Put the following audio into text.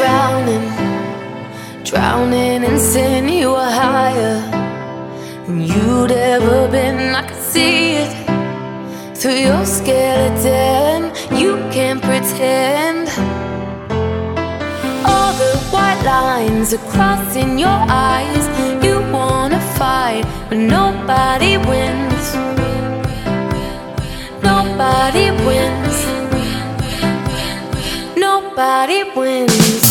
drowning, drowning in sin. You were higher than you'd ever been. I could see it through your skeleton. You can't pretend. All the white lines are crossing your eyes. You wanna fight, but nobody wins. Nobody wins. Nobody wins.